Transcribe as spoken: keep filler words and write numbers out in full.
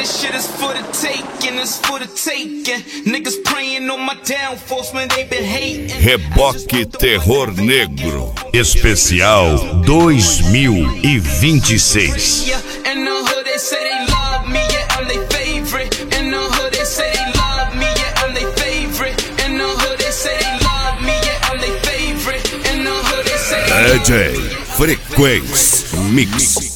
this shit is for the taking, it's for the taking. Niggas praying on my downfalls when they been hating. Reboque Terror Negro Especial dois mil e vinte e seis. In the hood they say they love me, yeah, I'm their favorite. In the hood they say they love me, yeah, I'm their favorite. In the hood they say they love me, yeah, I'm their favorite. In the hood they say D J Frequência Mix.